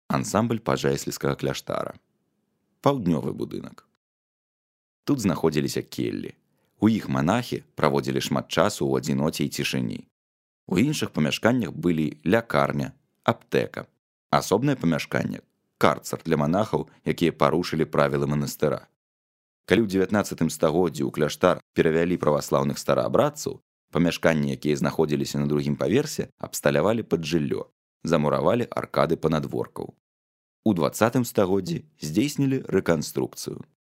ансамбль пажайсліцкага кляштара. Паўднёвы будынак. Тут знаходзіліся келлі. У іх манахі праводзілі шмат часу ў адзіноце і цішыні. У іншых памяшканнях былі лякарня, аптэка, асобнае памяшканне, карцар для манахаў, якія парушылі правілы манастыра. Калі ў 19 стагоддзі ў кляштар перавялі праваслаўных стараабрадцаў, памяшканні, якія знаходзіліся на другім паверсе, абсталявалі пад жыллё, замуравалі аркады панадворкаў. У 20 стагоддзі здзейснілі рэканструкцыю.